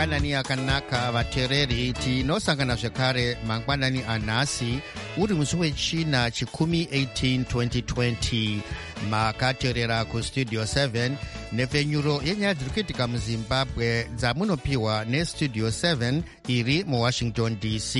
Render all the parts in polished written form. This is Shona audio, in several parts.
mangwanani akanaka vateereri, tinosangana zvekare mangwanani anhasi uri musi wechina chikumi 18 2020. makateerera kustudio 7 nepfenyuro yenyaya dziri kuitika muzimbabwe dzamunopiwa nestudio 7 iri muwashington dc.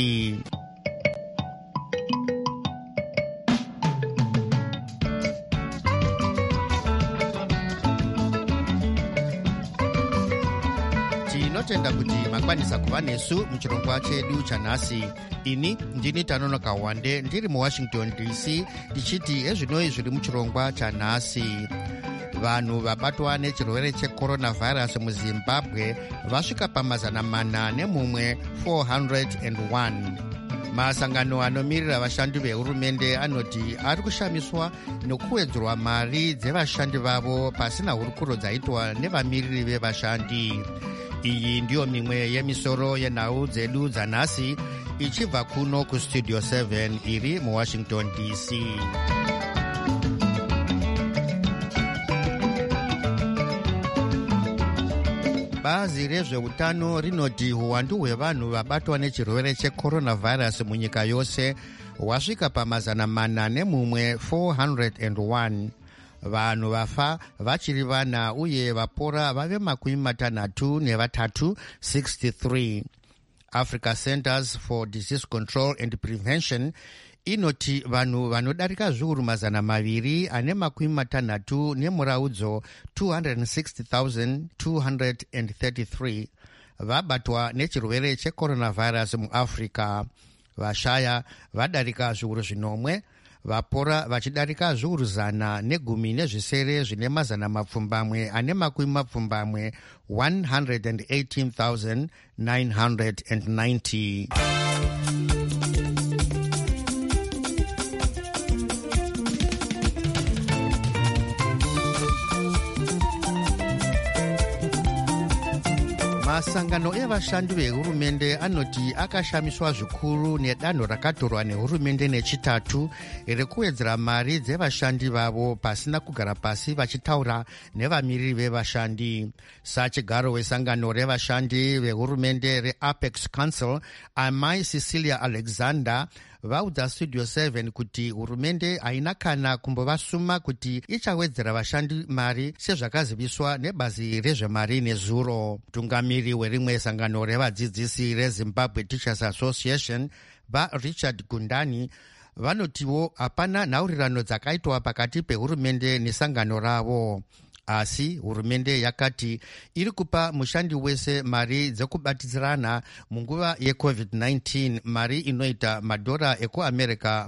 tinotenda kuti makwanisa kuva nesu muchirongwa chedu chanhasi. ini ndini Tanonoka Wande ndiri muwashington dc tichiti ezvinoi zviri muchirongwa chanhasi. vanhu vabatwa nechirwere checoronavirus muzimbabwe vasvika pamazana mana nemumwe 401. masangano anomirira vashandi vehurumende anoti ari kushamiswa nokuwedzerwa mari dzevashandi vavo pasina hurukuro dzaitwa nevamiriri vevashandi. iyi ndiyo mimwe yemisoro yenhau dzedu dzanhasi ichibva kuno kustudio 7 iri muwashington dc. bazi rezveutano rinoti uwandu hwevanhu vabatwa nechirwere checoronavirus munyika yose hwasvika pamazana mana nemumwe 401. vanhu vafa vachiri vana uye vapora vave 63 63. Africa Centers for Disease Control and Prevention inoti vanhu vanodarika zviuru mazana maviri ane 60 nemuraudzo 260,233 vabatwa nechirwere checoronavirus muafrica. vashaya vadarika zviuru zvinomwe, vapora vachidarika zviuru 110 zvine mazana mapfumbamwe ane 118,990. masangano evashandi vehurumende anoti akashamiswa zvikuru nedanho rakatorwa nehurumende nechitatu rekuwedzera mari dzevashandi vavo pasina kugara pasi vachitaura nevamiriri vevashandi. sachigaro wesangano revashandi vehurumende reApex Council Amai Cecilia Alexander vaudza studio 7 kuti hurumende haina kana kumbovasuma kuti ichawedzera vashandi mari sezvakaziviswa nebazi rezvemari nezuro. mutungamiri werimwe sangano revadzidzisi reZimbabwe Teachers Association vaRichard Gundani vanotiwo hapana nhaurirano dzakaitwa pakati pehurumende nesangano ravo, asi hurumende yakati iri kupa mushandi wese mari dzekubatidzirana munguva yeCovid-19, mari inoita madhora ekuamerica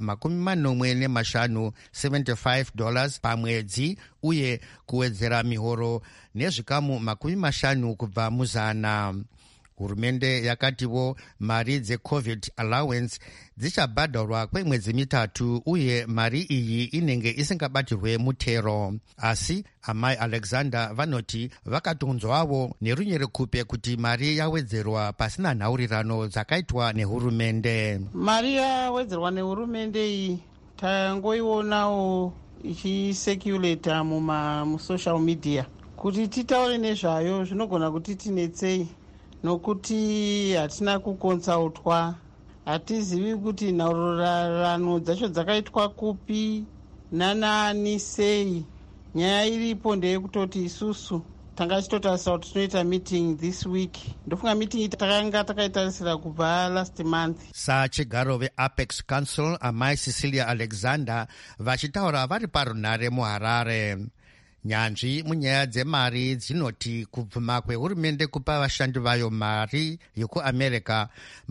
45 $75 pamwedzi, uye kuwedzera mihoro nezvikamu 50 kubva muzana. hurumende yakatiwo mari dzecovid allowance dzichabhadharwa kwemwedzi 3 uye mari iyi inenge isingabatirwe mutero. asi Amai Alexander vanoti vakatonzwawo nerunyerekupe kuti mari yawedzerwa pasina nhaurirano dzakaitwa nehurumende. mari yawedzerwa nehurumende iyi tangoionawo ichiseculata mumasocial media. kuti titaure nezvayo zvinogona kuti tinetsei, nokuti hatina kukonsautwa, hatizivi kuti nhaurirano dzacho dzakaitwa kupi nanani sei. nyaya iripo ndeyekutoti isusu tanga tichitotarisira kuti tinoita meeting this week. ndofunga meeting takanga takaitarisira kubva last month. sachigaro veApex Council Amai Cecilia Alexander vachitaura vari parunhare muHarare. nyanzvi munyaya dzemari dzinoti kubvuma kwehurumende kupa vashandi vayo mari yekuamerica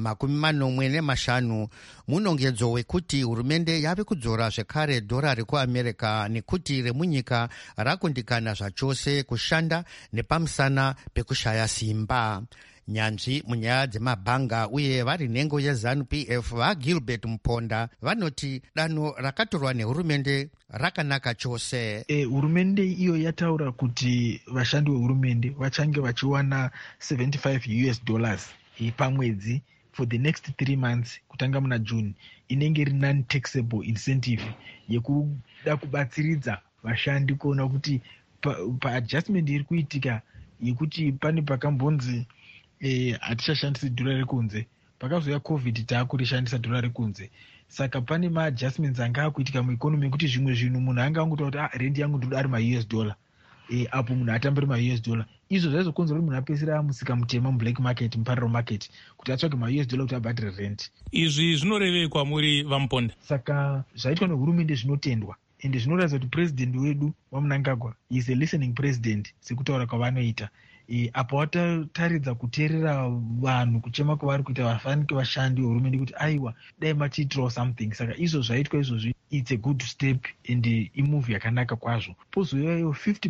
45 munongedzo wekuti hurumende yave kudzora zvekare dhora rekuamerica nekuti remunyika rakundikana zvachose kushanda nepamusana pekushaya simba. nyanzvi munyaya dzemabhanga uye vari nhengo yeZANU-PF vaGilbert Muponda vanoti danho rakatorwa nehurumende rakanaka chose. Hurumende iyo yataura kuti vashandi vehurumende vachange vachiwana $75 pamwedzi for the next 3 months kutanga muna June, inenge iri non-taxable incentive yekuda kubatsiridza vashandi kuona kuti pa adjustment iri kuitika yekuti pane pakambonzi hatichashandisi dhora rekunze. Pakazouya covid taakurishandisa dhora rekunze. Saka pane maadjustments anga akuitika mueconomy ekuti zvimwe zvinhu munhu anga angotova kuti rendi yangu ndoda ari ma-US dollar. Apo munhu atambiri ma-US dollar. Izvo zvaizokonzera kuti munhu apedzisira amusika mutema mublack market, muparallel market, kuti atsvage ma-US dollar kuti abhadhire rent. Izvi zvinorevekwa muri vamuponda. Saka zvaitwa nehurumende zvinotendwa. Ende zvinoratidza kuti president wedu waMnangagwa is a listening president sekutaura kwavanoita. Apo watataridza kuteerera vanhu kuchema kwavari kuita vafanike vashandi vehurumende kuti aiwa dai machiitirawo something. Saka izvo zvaitwa izvozvi it's a good step and imove yakanaka kwazvo. Pozouyayo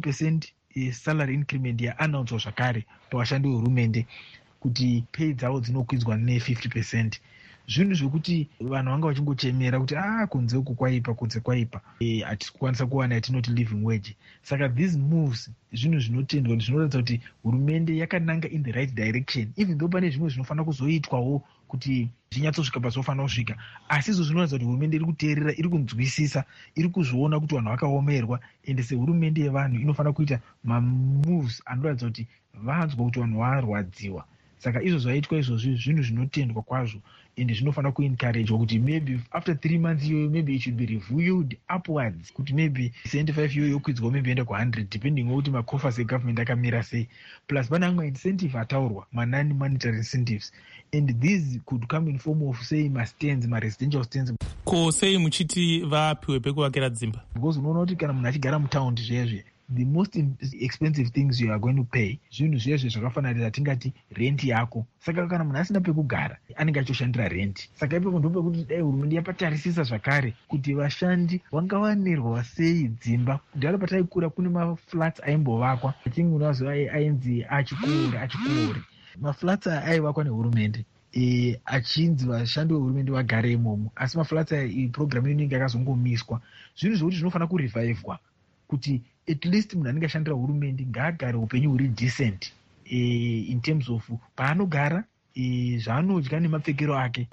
50% salary increment yaanaunswa zvakare pavashandi vehurumende kuti pay dzavo dzinokwidzwa ne50%. Zvinhu zvokuti vanhu vanga vachingochemera kuti kunze uku kwaipa, kunze kwaipa, hatisi kukwanisa kuwana yatinoti living wage. Saka these moves zvinhu zvinotendwa, zvinoratidza kuti hurumende yakananga in the right direction, even though pane zvimwe zvinofanira kuzoitwawo kuti zvinyatsosvika pazofanira kusvika. Asi izvo zvinoratidza kuti hurumende iri kuteerera, iri kunzwisisa, iri kuzviona kuti vanhu vakaomerwa, ende sehurumende yevanhu inofanira kuita mamoves anoratidza kuti vanzwa kuti vanhu varwadziwa. Saka izvo zvaitwa izvozvi zvinhu zvinotendwa kwazvo, ende zvinofanira kuencouragwa kuti maybe after 3 months iyoyo maybe it should be reviewed upwards, kuti maybe 75 iyoyo yokwidzwa maybe ende ku100 depending kuti macoffers egovernment akamira sei. Plus pane amwe incentive ataurwa, non monetary incentives, and these could come in form of say ma-stands, ma-residential stands. Ko sei muchiti vapiwe pekuvakira dzimba? Because unoona kuti kana munhu achigara mutaundi zvezve, the most expensive things you are going to pay zvinhu zvezve zvakafanira tingati rent yako. Saka kana munhu asina pekugara anenge achoshandira rent. Saka ipapo ndipo pekuti dai hurumende yapatarisisa zvakare kuti vashandi vangawanirwa sei dzimba. Ndaro pataikura kune maflats aimbovakwa achinge unazo ainzi achikore. Maflats aivakwa nehurumende achinzi vashandi vehurumende vagare imomo, asi maflats program inenge yakazongomiswa. Zvinhu zvokuti zvinofanira kurevivwa kuti at least munhu anenge ashandira hurumende ngaagare upenyu huri decent in terms of paanogara, zvaanodya nemapfekero ake,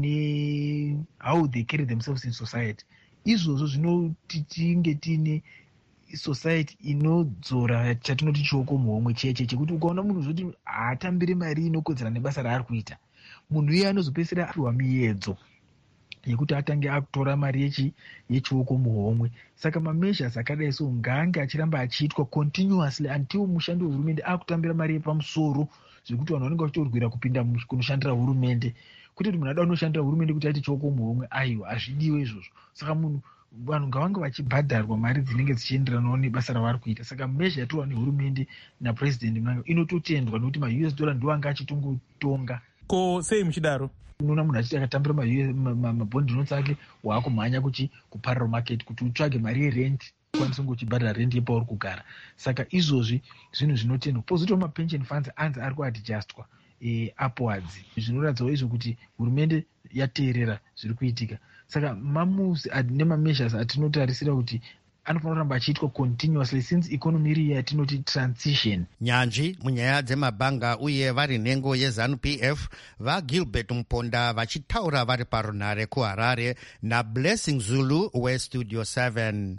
how they carry themselves in society. Izvozvo zvinoti tinge tiine society inodzora chatinoti chioko muhomwe cheche, chekuti ukaona munhu zvoti haatambiri mari inokodzera nebasa raari kuita, munhu iye anozopedzisira apiwa miedzo yekuti atange akutora mari yechioko muhomwe. Saka mamezhas akadai so ngaange achiramba achiitwa continuously until mushandi wehurumende akutambira mari yepamusoro zvekuti vanhu vanenge vachitorwira kupinda kunoshandira hurumende. Kuti munhu ada kunoshandira hurumende kuti aite chioko muhomwe, aiwa hazvidiwe izvozvo. Saka vanhu ngavange vachibhadharwa mari dzinenge dzichienderanawo nebasa ravari kuita. Saka mezha yatorwa nehurumende napresident Mnangagwa inototendwa nokuti ma-US dollar ndiwo anga achitongotonga. Ko sei muchidaro? Unoona munhu achiti akatambira mabhondi notes ake waakumhanya kuparallel market kuti utsvage mari yerent ukwanise kungochibhadhara rent yepauri kugara. Saka izvozvi zvinhu zvinotendwa. Pozoitawo mapension funds anzi ari kuadjustwa upwards. Zvinoratidzawo izvo kuti hurumende yateerera zviri kuitika. Saka mamoves nemamezhas atinotarisira kuti anofanira kuramba achiitwa continuously since economy iri yatinoti transition. Nyanzvi munyaya dzemabhanga uye vari nhengo yeZANU-PF vaGilbert Muponda vachitaura vari parunhare kuHarare naBlessing Zulu weStudio 7.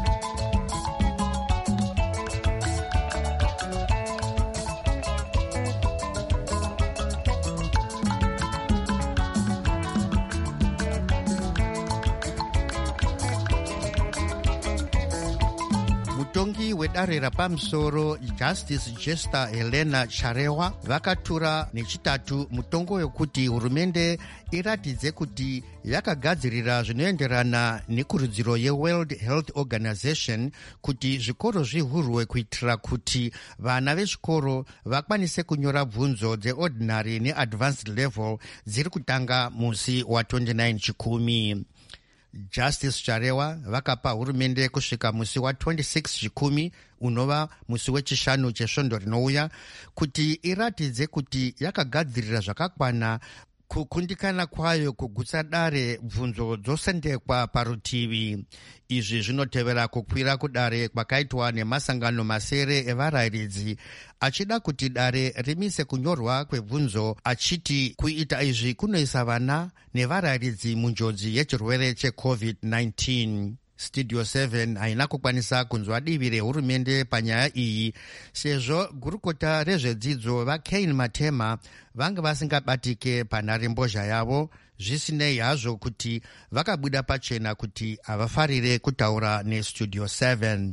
Mutongi wedare rapamusoro Justice Jester Helena Charewa vakatura nechitatu mutongo yokuti hurumende iratidze kuti yakagadzirira zvinoenderana nekurudziro yeWorld Health Organization kuti zvikoro zvivhurwe kuitira kuti vana vechikoro vakwanise kunyora bvunzo dzeordinary neadvanced level dziri kutanga musi wa29 Chikumi. Justice Charewa vakapa hurumende kusvika musi wa26 Chikumi unova musi wechishanu chesvondo rinouya kuti iratidze kuti yakagadzirira zvakakwana kukundikana kwayo kugutsa dare bvunzo dzosendekwa parutivi. Izvi zvinotevera kukwira kudare kwakaitwa nemasangano masere evarayiridzi achida kuti dare rimise kunyorwa kwebvunzo, achiti kuita izvi kunoisa vana nevarayiridzi munjodzi yechirwere cheCovid-19. Studio 7 haina kukwanisa kunzwa divi rehurumende panyaya iyi sezvo gurukota rezvedzidzo vaCain Matema vanga vasingabatike panharembozha yavo, zvisinei hazvo kuti vakabuda pachena kuti havafarire kutaura neStudio 7.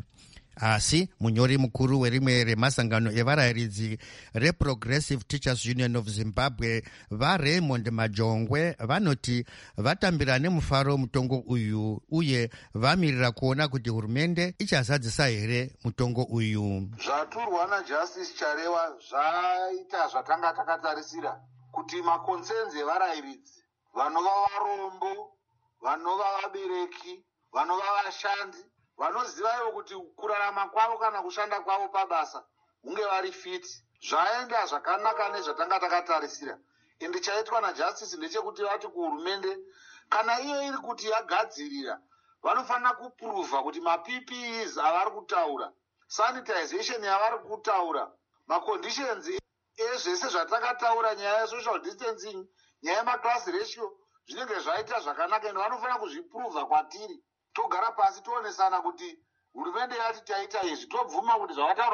Asi munyori mukuru werimwe remasangano evarayiridzi reProgressive Teachers Union of Zimbabwe vaRaymond Majongwe vanoti vatambira nemufaro mutongo uyu uye vamirira kuona kuti hurumende ichazadzisa here mutongo uyu. Zvaturwa naJustice Charewa zvaita zvatanga takatarisira kuti makonsenzi evarayiridzi vanova varombo, vanova vabereki, vanova vashandi vanozivayo kuti kurarama kwavo kana kushanda kwavo pabasa hunge vari fiti zvaenda zvakanaka nezvatanga takatarisira. Ende chaitwa naJustice ndechekuti vati kuhurumende kana iyo iri kuti yagadzirira vanofanira kupuruvha kuti maPPEs avari kutaura, sanitization yavari kutaura, maconditions ezvese zvatakataura, nyaya yesocial distancing, nyaya yemaclass ratio zvinenge zvaita zvakanaka, ende vanofanira kuzvipuruvha kwatiri. Togara pasi toonesana kuti hurumende yati taita izvi, tobvuma kuti zvavataura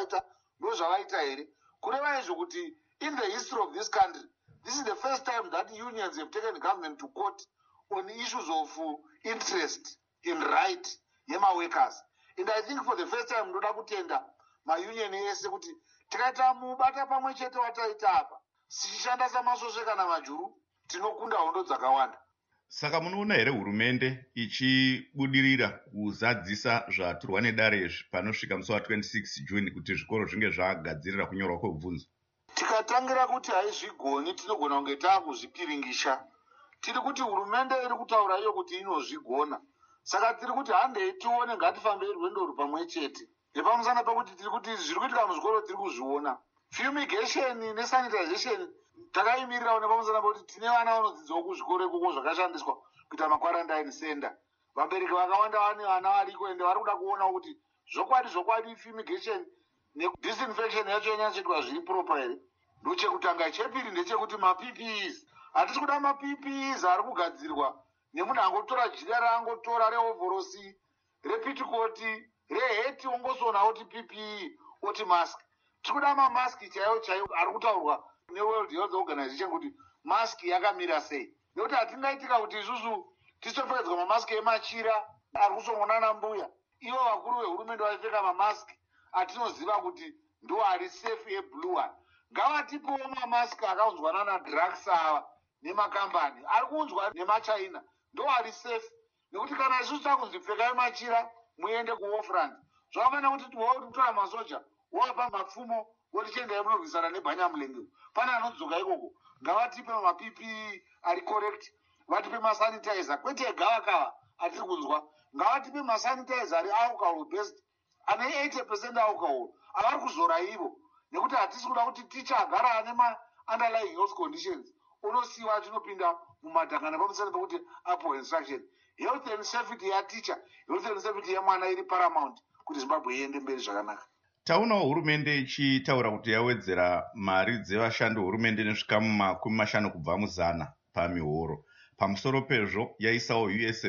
ndo zvavaita here. Kureva izvo kuti in the history of this country, this is the first time that unions have taken government to court on issues of interest in right yemaworkers. And I think for the first time ndoda kutenda maunion ese kuti tikaita mubata pamwe chete wataita apa, sichishanda samasvosve kana majuru, tinokunda hondo dzakawanda. Saka munoona here hurumende ichibudirira kuzadzisa zvaturwa nedare izvi panosvika musi wa26 Juni kuti zvikoro zvinge zvagadzirira kunyorwa kwebvunzo? Tikatangira kuti haizvigoni, tinogona kunge taakuzvipiringisha. Tiri kuti hurumende iri kutaura iyo kuti inozvigona. Saka tiri kuti handei tione, ngatifambei rwendo ruri pamwe chete. Nepamusana pekuti tiri kuti zviri kuitika muzvikoro tiri kuzviona. Fumigation nesanitization takaimirira nepamusana pekuti tine vana vanodzidziwa kuzvikoro ikoko zvakashandiswa kuita makwarantine center. Vabereki vakawanda vane vana variko ende vari kuda kuona kuti zvokwadi fumigation nedisinfection yacho yanyatsitwa zviri proper here. Ndochekutanga. Chepiri ndechekuti maPPEs, hatisi kuda maPPEs ari kugadzirwa nemunhu angotora jira raangotora reovhorosi, repitikoti, reheti, ongosona oti PPE, oti mask. Tiri kuda mamaski chaiwo ari kutaurwa neWorld Health Organization kuti maski yakamira sei. Nekuti hatingaitika kuti isusu tisopfekedzwa mamaski emachira ari kusongona nambuya. Ivo vakuru vehurumende vaipfeka mamaski atinoziva kuti ndo ari safe eblue one. Ngavatipowo mamaski akaunzwana nadrugs ava nemakambani ari kuunzwa nemachina ndo ari safe. Nekuti kana isusu takunzi pfekai machira muende kuwofront, zvakafanira kuti wotora masoja wapa mapfumo woti chendai munorwisana nebhanyamulenge. Pane anodzoka ikoko. Ngavatipe maPPE ari correct, vatipe masanitizer, kwete gavakava atiri kunzwa. Ngavatipe masanitizer ari alcohol based, ane 80% alcohol, avari kuzora ivo. Nekuti hatisi kuda kuti ticha agara ane ma-underlying health conditions unosiiwa achinopinda mumadhanga nepamusana pekuti apo instruction. Health and safety yaticha, health and safety yemwana iri paramount kuti Zimbabwe iende mberi zvakanaka. Taunawo hurumende ichitaura kuti yawedzera mari dzevashandi hurumende nesvika $50 kubva mu100 pamihoro. Pamusoro pezvo yaisawo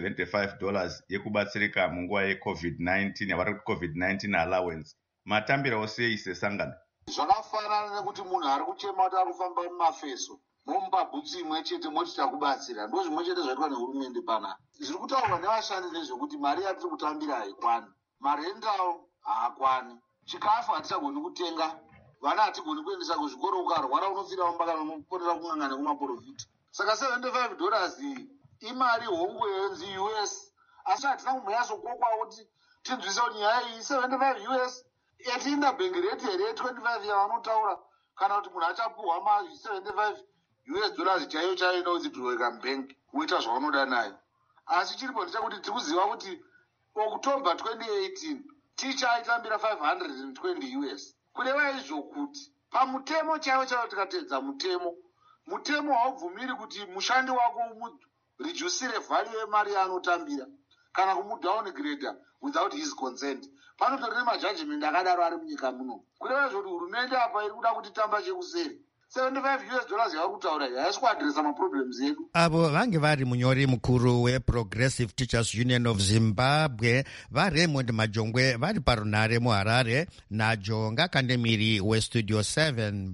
$75 yekubatsirika munguva yeCovid-19 yavari kuti COVID-19 allowance. Matambirawo sei sesangano? Zvakafanana nekuti munhu ari kuchema kuti ari kufamba mumafeso momupa bhutsu imwe chete moti takubatsira. Ndo zvimwe chete zvaitwa nehurumende panapa. Zviri kutaurwa nevashandi nezvekuti mari yatiri kutambira haikwani, marendawo haakwani, chikafu hatichagoni kutenga, vana hatigoni kuendesa kuzvikoro, ukarwara unofira mumba kana unoponera kung'ang'ana kumaprofita. Saka $75 iyi imari hongu yenzi US, asi hatina kumboyazokokwawo kuti tinzwisa kuti nyaya iyi $75 yatiinda bhengi reti here 25 yavanotaura, kana kuti munhu achapuhwa $75 chaiyo chaienda kudzidhuroweka mubhengi woita zvaunoda nayo. Asi chiripo ndechekuti tiri kuziva kuti October 2018 ticha aitambira $520. Kureva izvo kuti pamutemo chaiwo tikatedza mutemo haubvumiri kuti mushandi wako umureducire value yemari yaanotambira kana kumudowngrader without his consent. Panotori nemajudgment akadaro ari munyika muno. Kureva izvo kuti hurumende apa iri kuda kuti tamba chekuseri. $75 yavari kutaura haisi kuadresa maproblems edu. avo vange vari munyori mukuru weProgressive Teachers Union of Zimbabwe vaRaymond Majongwe vari parunhare muHarare naJonga Kandemiri weStudio 7.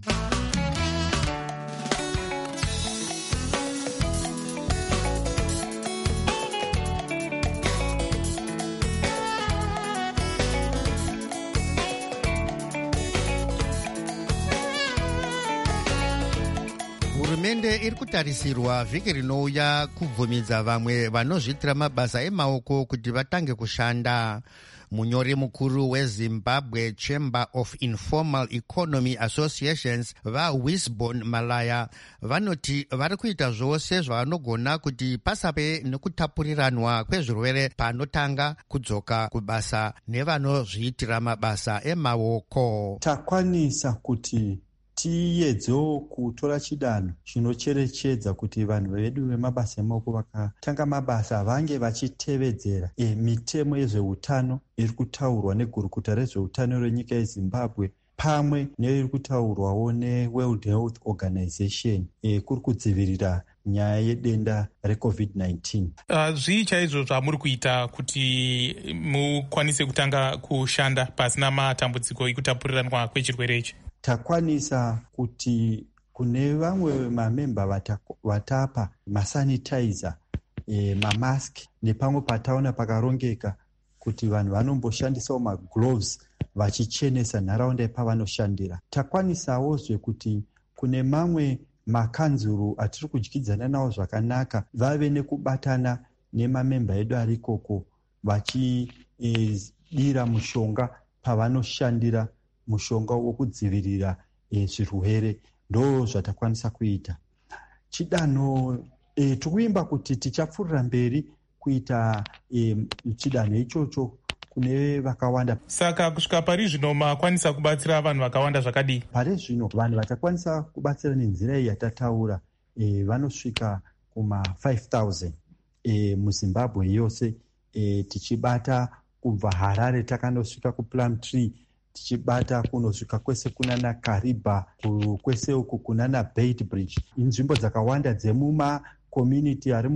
Hurumende iri kutarisirwa vhiki rinouya kubvumidza vamwe vanozviitira mabasa emaoko kuti vatange kushanda. Munyori mukuru weZimbabwe Chamber of Informal Economy Associations vaWisbon Malaya vanoti vari kuita zvose zvavanogona kuti pasave nekutapuriranwa kwezvirwere panotanga kudzoka kubasa nevanozviitira mabasa emaoko. Takwanisa kuti tiyedzewo kutora chidanho chinocherechedza kuti vanhu vedu vemabasa emaoko vakatanga mabasa vange vachitevedzera mitemo yezveutano iri kutaurwa negurukuta rezveutano renyika yeZimbabwe pamwe neiri kutaurwawo neWorld Health Organization kuri kudzivirira nyaya yedenda reCovid-19. Zvii chaizvo zvamuri kuita kuti mukwanise kutanga kushanda pasina matambudziko ekutapuriranwa kwechirwere ichi? Takwanisa kuti kune vamwe mamemba vatapa masanitizer, mamaski nepamwe pataona pakarongeka kuti vanhu vanomboshandisawo magloves vachichenesa nharaunda yepavanoshandira. Takwanisawo kuti kune mamwe makanzuru atiri kudyidzana nawo zvakanaka vave nekubatana nemamemba edu ari ikoko vachidira mushonga pavanoshandira, mushonga wokudzivirira zvirwere. Ndo zvatakwanisa kuita. Chidanho tikuimba kuti tichapfuurira mberi kuita chidanho ichocho kune vakawanda. Saka kusvika pari zvino makwanisa kubatsira vanhu vakawanda zvakadii? Pari zvino vanhu vatakwanisa kubatsira nenzira iyi yatataura vanosvika kuma 5,000 muZimbabwe yose, tichibata kubva Harare takanosvika kuPlumtree, tichibata kunosvika kwese kunana Kariba, kwese uku kunana Beitbridge, inzvimbo dzakawanda dzemuma community ari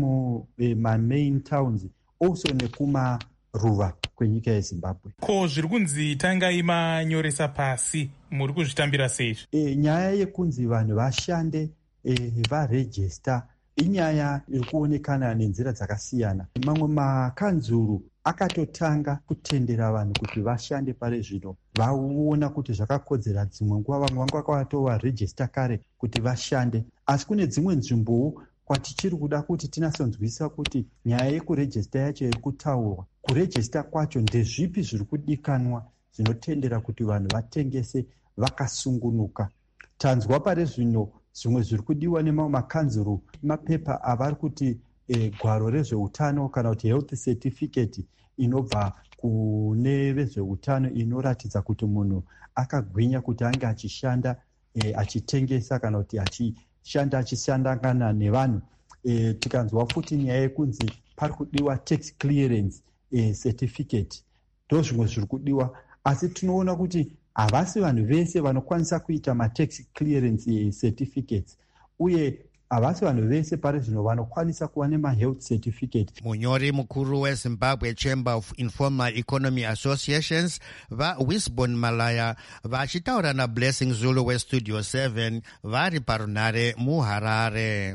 main towns, also nekuma ruva kwenyika yeZimbabwe. Ko zviri kunzi tangai manyoresa pasi, muri kuzvitambira sei? Nyaya yekunzi vanhu vashande varejista inyaya iri kuonekana nenzira dzakasiyana. Mamwe makanzuru akatotanga kutendera vanhu kuti vashande pari zvino, vaona kuti zvakakodzera. Dzimwe nguva vamwe vanga vakatova rejista kare kuti vashande, asi kune dzimwe nzvimbowo kwatichiri kuda kuti tinasonzwisa kuti nyaya yekurejista yacho iri kutaurwa. Kurejista kwacho ndezvipi zviri kudikanwa zvinotendera kuti vanhu vatengese vakasungunuka. Tanzwa pari zvino zvimwe zviri kudiwa nemamwe makanzuru mapepa avari kuti gwaro rezveutano kana kuti health certificate inobva kune vezveutano inoratidza kuti munhu akagwinya kuti ange achishanda achitengesa kana kuti achishanda achishandangana nevanhu. Tikanzwa futi nyaya yekunzi pari kudiwa tax clearance certificate, ndo zvimwe zviri kudiwa, asi tinoona kuti havasi vanhu vese vanokwanisa kuita matax clearance certificates, uye havasi vanhu vese pari zvino vanokwanisa kuva nemahealth certificate. Munyori mukuru weZimbabwe Chamber of Informal Economy Associations vaWisbon Malaya vachitaura naBlessing Zulu weStudio 7 vari parunhare muHarare.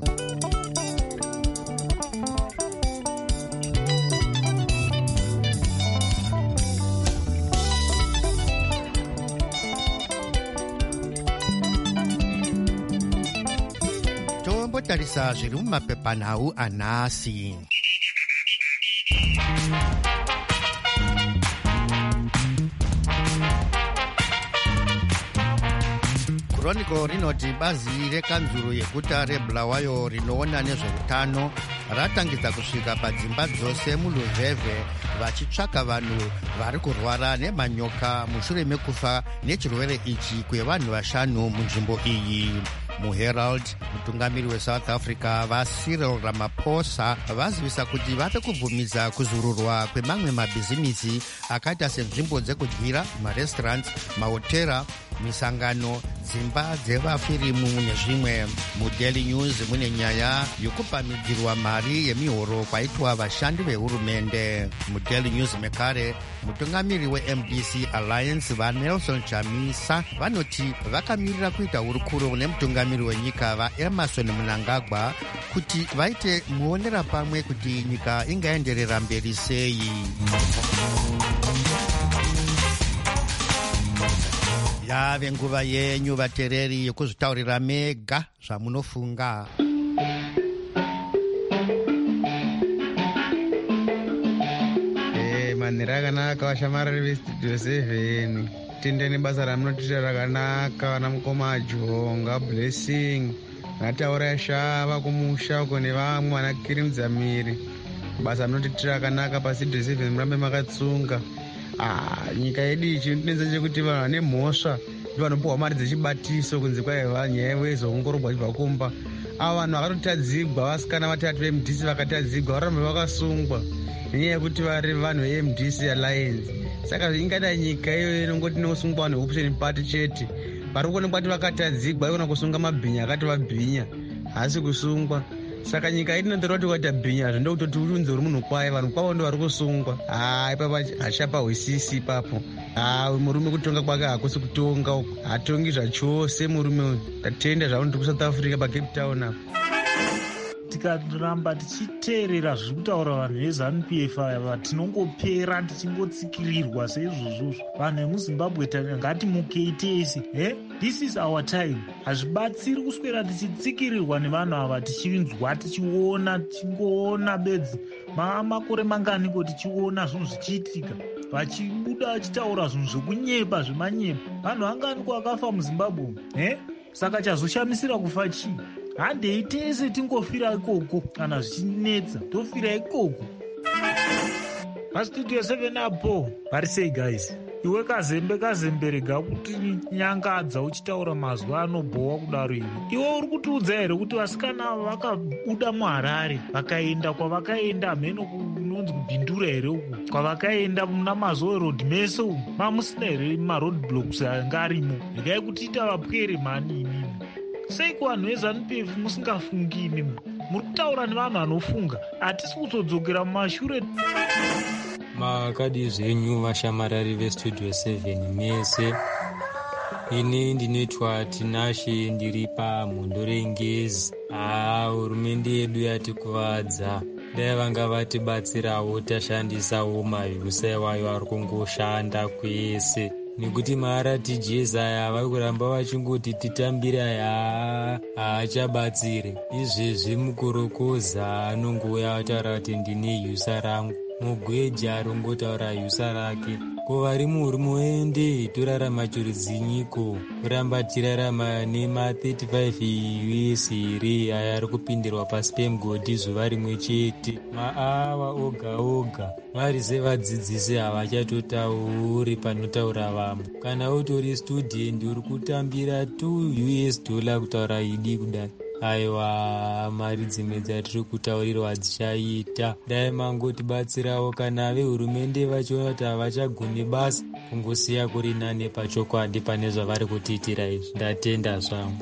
Tarisa zviri mumapepanhau anhasi. Chronicle rinoti bazi rekanzuru yeguta reBulawayo rinoona nezveutano ratangidza kusvika padzimba dzose muLuveve vachitsvaka vanhu vari kurwara nemanyoka mushure mekufa nechirwere ichi kwevanhu 5 munzvimbo iyi. MuHerald, mutungamiri weSouth Africa vaCyril Ramaphosa vazivisa kuti vave kubvumidza kuzururwa kwemamwe mabhizimisi akaita senzvimbo dzekudyira, marestaurants, mahotera misangano, dzimba dzevafirimu nezvimwe. mudaily news mune nyaya yokupamidzirwa mari yemihoro kwaitwa vashandi vehurumende. mudaily news mekare mutungamiri weMDC Alliance vaNelson Chamisa vanoti vakamirira kuita hurukuro nemutungamiri wenyika vaEmerson Mnangagwa kuti vaite muonera pamwe kuti nyika ingaenderera mberi sei. yave nguva yenyu vatereri yokuzvitaurira mega zvamunofunga. manhero akanaka vashamarari vestudio 7 tendeni basa ramunotiita rakanaka vana mukoma jonga blessing nataura shava kumusha uko nevamwe vana kirimudza miri basa rinotiitira rakanaka pastudio 7 murambe makatsunga. nyika yedu ichitinetsa chekuti vanhu vane mhosva ndovanopuhwa mari dzechibatiso kunze kwaiva nyaya yezoongororwa chibva kumba. ava vanhu vakatotadzigwa vasikana vatatu veMDC vakatadzigwa varambe vakasungwa nenyaya yekuti vari vanhu veMDC Alliance. saka ingada nyika iyoyo inongoti nekusungwa vanhu veoption party chete vari kuonekwa kuti vakatadzigwa ikona kusunga mabhinya akati vabhinya hasi kusungwa. saka nyika ino inotorwa kuti kuita bhinya zvondokutoti urunzi ruri munhu kwaye vanhu kwavo ndo vari kusungwa. ipapa hachapa hwisisi ipapo. murume kutonga kwake hakusi kutonga uko hatongi zvachose murume uyu. tatenda zvaunoti kuSouth Africa paCape Town apo. tikaramba tichiteerera zviri kutaura vanhu veZANU-PF ava tinongopera tichingotsikirirwa seizvozvozvo. vanhu vemuZimbabwe ngatimukei tese. This is our time. hazvibatsiri kuswera tichitsikirirwa nevanhu ava tichinzwa tichiona tichingoona bedzi makore manganiko tichiona zvinhu zvichiitika vachibuda vachitaura zvinhu zvekunyepa zvemanyepa. vanhu vanganiko vakafa muZimbabwe saka chazoshamisira kufa chii? handei tese tingofira ikoko kana zvichinetsa tofira ikoko. pastudio 7 apo vari sei guys? iwe kazembe rega kuti nyangadza uchitaura mazwi anobhowa kudaro iwe. iwe uri kutiudza here kuti vasikana vakabuda muHarare vakaenda kwavakaenda hameno kunonzi kubhindura here uku kwavakaenda muna mazoe road mese umu mamusina here maroad blocks anga arimo? regai kutiita vapwere mani imimi. sei kuvanhu veZANU-PF musingafungi imimi? muri kutaura nevanhu vanofunga. hatisi kuzodzokera mumashure. makadi zvenyu vashamarari vestudio 7 mese. ini ndinoitwa Tinashe ndiri pamhondo rengezi. hurumende yedu yatikuvadza. dai vanga vatibatsirawo tashandisawo mavheusa iwayo ari kungoshanda kwese nekuti maaratijeza aya vari kuramba vachingoti titambira ya haachabatsire. izvezvi mukorokoza anongouya ataura kuti ndine yusa rangu mugweja arongotaura yusa rake. ko vari muri muende torarama chorudzinyiko kuramba tirarama nema35 US here aya ari kupindirwa pasi pemugodi zuva rimwe chete. maava oga oga vari sevadzidzisi havachatotauri panotaura vamwe. kana utori student uri kutambira $2 kutaura idi kudai. aiwa mari dzimwe dzatiri kutaurirwa dzichaita. dai mangotibatsirawo kana vehurumende vachiona kuti havachagoni basa kungosiya kuri nane pachokwadi pane zvavari kutiitira izvi. ndatenda zvangu.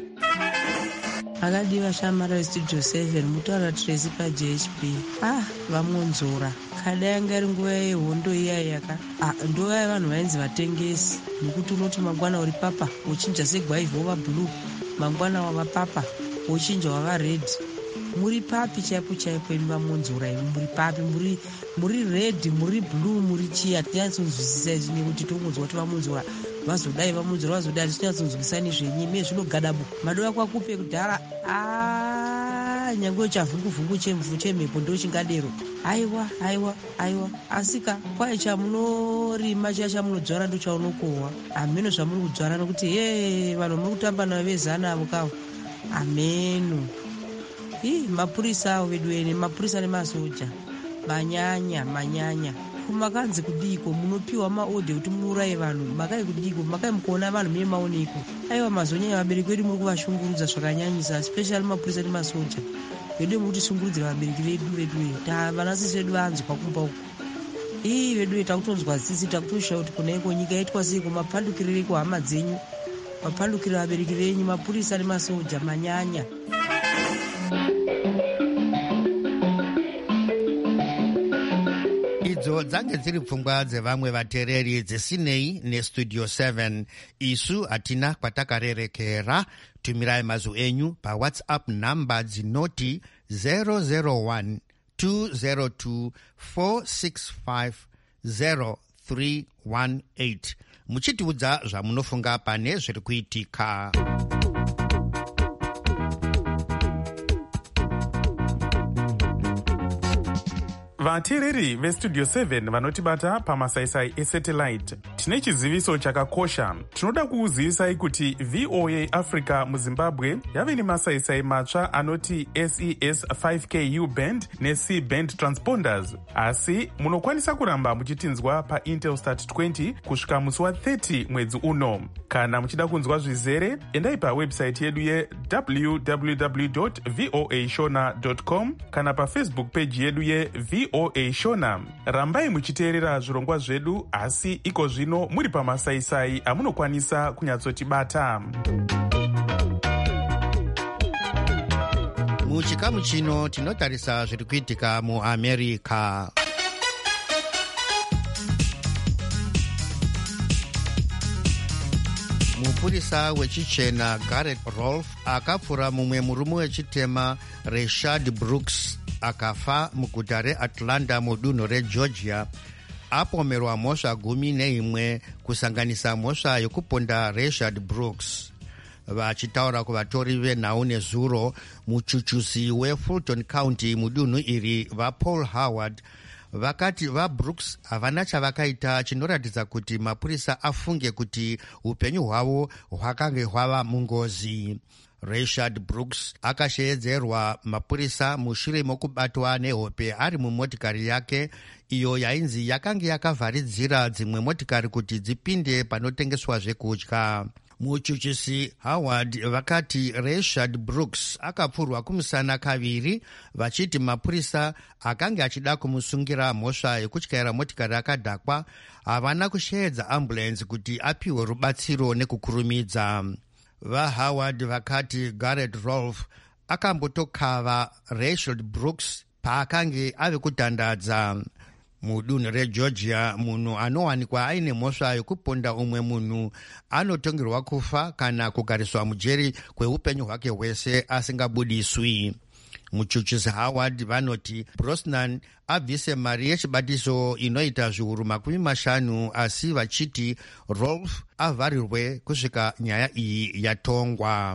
akadiwa shamara vestudio 7 mutaura Tracy paJHP. vamonzora kada yanga iri nguva yehondo iyayaka ndova vanhu vainzi vatengesi nekuti unoti mangwana uri papa uchinja segwaivho vabhuruu mangwana wava papa uchinja wava redhi. muri papi chaipo chaipo imi vamonzora imi muri papi? muri redhi muri bhuruu muri chii? tinyatsonzwisisa izvi nekuti tongonzwa kuti vamonzora vazodai vamonzora vazodai tichinyatsonzwisisa nezvenyi me zvinogadabo madova kwakupe kudhara. nyange chavhunguvhungu chemhepo ndo chingadero. aiwa asika kwai chamunorima chiya chamunodzvara ndo chaunokohwa. hameno zvamuri kudzvara nokuti vanhu muri kutamba navo vezana avo kavo. ameno mapurisa avo vedu ene mapurisa nemasoja manyanya kumakanzi kudiko munopiwa maodhe kuti muuraye vanhu makai kudiko makai mukuona vanhu mune maoneko. aiwa mazonyanya vabereki vedu muri kuvashungurudza zvakanyanyisa especially mapurisa nemasoja vedu mukuti shungurudzira vabereki vedu vanasisi vedu vanzwa kumba uko. vedu takutonzwa sisi takutoshaura kuti kunaiko nyika yaitwa sei kumapandukirire kuhama dzenyu vapandukira vabereki venyu, mapurisa nemasoja manyanya. idzo dzange dziri pfungwa dzevamwe vateereri dzisinei nestudio 7. isu hatina kwatakarerekera. tumirai mazwi enyu pawhatsapp namba dzinoti 001 202 465 0318 muchitiudza zvamunofunga pane zviri kuitika. vateereri vestudio 7 vanotibata pamasaisai esatellite, tine chiziviso chakakosha. tinoda kuuzivisai kuti VOA Africa muZimbabwe yave nemasaisai matsva anoti SES 5KU band neC band transponders, asi munokwanisa kuramba muchitinzwa paintelstat 20 kusvika musi wa30 mwedzi uno. kana muchida kunzwa zvizere, endai pawebsite yedu ye-www.voashona.com kana pafacebook page yedu ye-VOA Shona. rambai muchiteerera zvirongwa zvedu, asi iko zvino muri pamasaisai amunokwanisa kunyatsotibata. muchikamu chino tinotarisa zviri kuitika muAmerica. mupurisa wechichena Garrett Rolfe akapfura mumwe murume wechitema Rayshard Brooks akafa muguta reAtlanta mudunhu reGeorgia apomerwa mhosva 11 kusanganisa mhosva yokuponda Rayshard Brooks. vachitaura kuvatori venhau nezuro, muchuchusi weFulton County mudunhu iri vaPaul Howard vakati vaBrooks havana chavakaita chinoratidza kuti mapurisa afunge kuti upenyu hwavo hwakange hwava mungozi. Rayshard Brooks akashedzerwa mapurisa mushure mokubatwa nehope ari mumotikari yake iyo yainzi yakange yakavharidzira dzimwe motikari kuti dzipinde panotengeswa zvekudya. muchuchisi Howard vakati Rayshard Brooks akapfurwa kumusana kaviri vachiti mapurisa akanga achida kumusungira mhosva yekutyaira motikari akadhakwa havana kusheedza ambulensi kuti apiwe rubatsiro nekukurumidza. vaHoward vakati Garrett Rolfe akambotokava Rayshard Brooks paakange ave kutandadza. mudunhu reGeorgia munhu anowanikwa aine mhosva yokuponda umwe munhu anotongerwa kufa kana kugariswa mujeri kweupenyu hwake hwese asingabudiswi. muchuchisi Howard vanoti Brosnan abvise mari yechibatiso inoita zviuru 50 asi vachiti Rolfe avharirwe kusvika nyaya iyi yatongwa.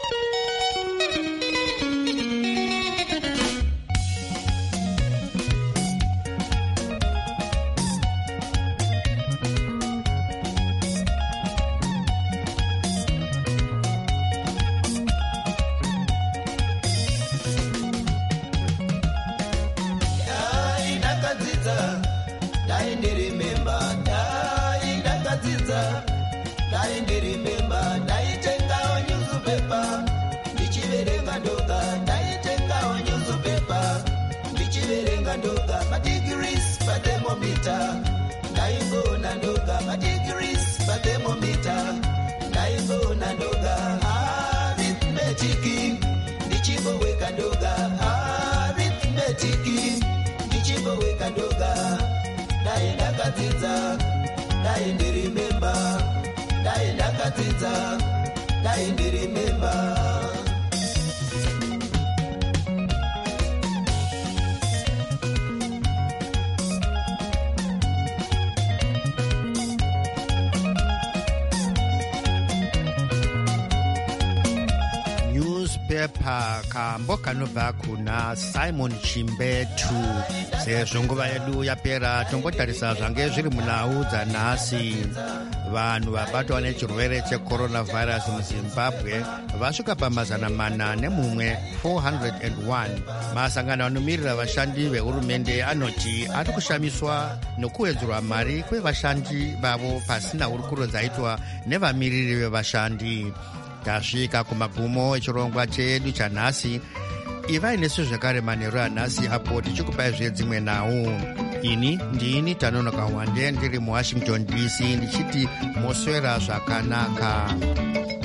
newspaper kambo kanobva kuna Simon Chimbetu. sezvo nguva yedu yapera tombotarisa zvange zviri munhau dzanhasi. vanhu vabatwa nechirwere checoronavirus muZimbabwe vasvika pa401. 401. masangano anomirira vashandi vehurumende anoti ari kushamiswa nokuwedzerwa mari kwevashandi vavo pasina hurukuro dzaitwa nevamiriri vevashandi. tasvika kumagumo echirongwa chedu chanhasi. ivai nesu zvekare manheru anhasi apo tichikupai zvedzimwe nhau. ini ndini Tanonoka Wande ndiri muWashington DC ndichiti moswera zvakanaka.